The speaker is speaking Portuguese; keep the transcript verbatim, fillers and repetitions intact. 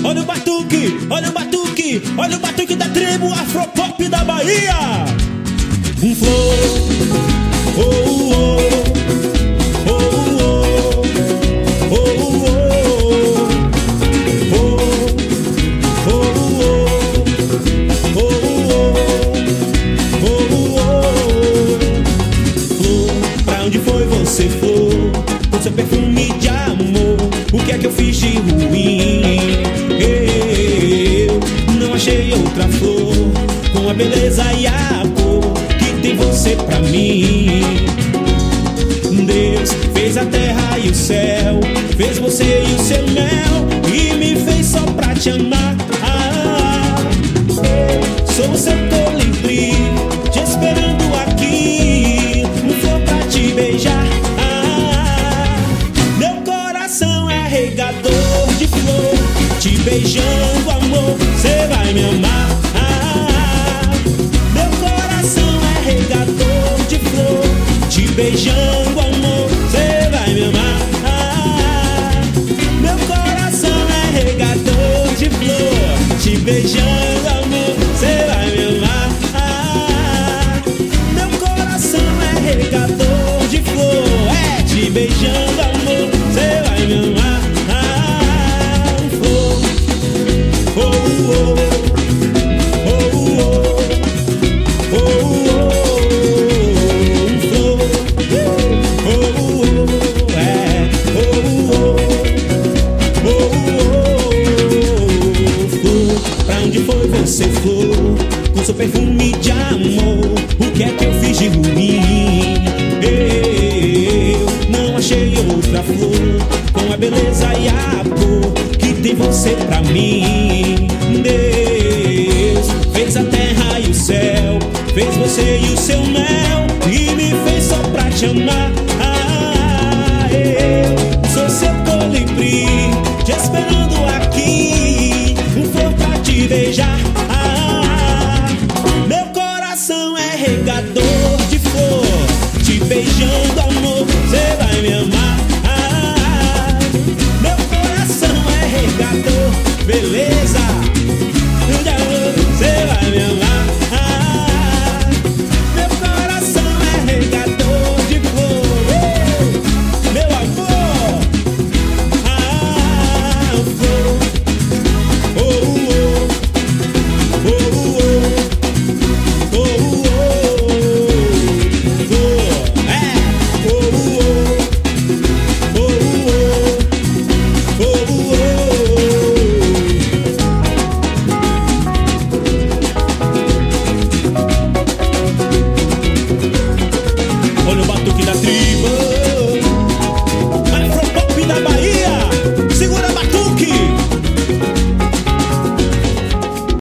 olha o batuque, olha o batuque, olha o batuque da tribo Afropop da Bahia. Um flow, oh, oh, oh, oh, oh, oh, oh, oh, oh. Flor, pra onde foi você, flor? Com seu perfume de amor, o que é que eu fiz de ruim? Eu não achei outra flor com a beleza e a cor que tem você pra mim. Deus fez a terra e o céu, fez você e o seu mel, e me fez só pra te amar. Ah, sou o seu colibri, te esperando aqui, um flor pra te beijar. Ah, meu coração é regador de flor, te beijando, amor, cê vai me amar. Ah, meu coração é regador de flor, te beijando, amor, cê vai me amar. Ah, meu coração é regador de flor, te beijando, amor, cê vai me amar. Ah, meu coração é regador de flor, é te beijando, amor, cê vai me amar. Ah, flor, oh, oh, oh, oh, oh, você flor, com seu perfume de amor, o que é que eu fiz de ruim? Eu não achei outra flor com a beleza e a cor que tem você pra mim. Deus fez a terra e o céu, fez você e o seu mel, e me fez só pra te amar. Ah, eu sou seu colibri, te esperando aqui, um flor pra te beijar. Ah, meu coração é regador de flor, te beijando, amor, cê vai me amar. Ah, meu coração é regador, beleza, cê vai me amar. Ah, meu coração é regador de flor, meu amor. Ah, flor, oh, oh, oh, oh, oh, oh, é, oh, oh, oh, oh, oh. Olha o batuque da tribo.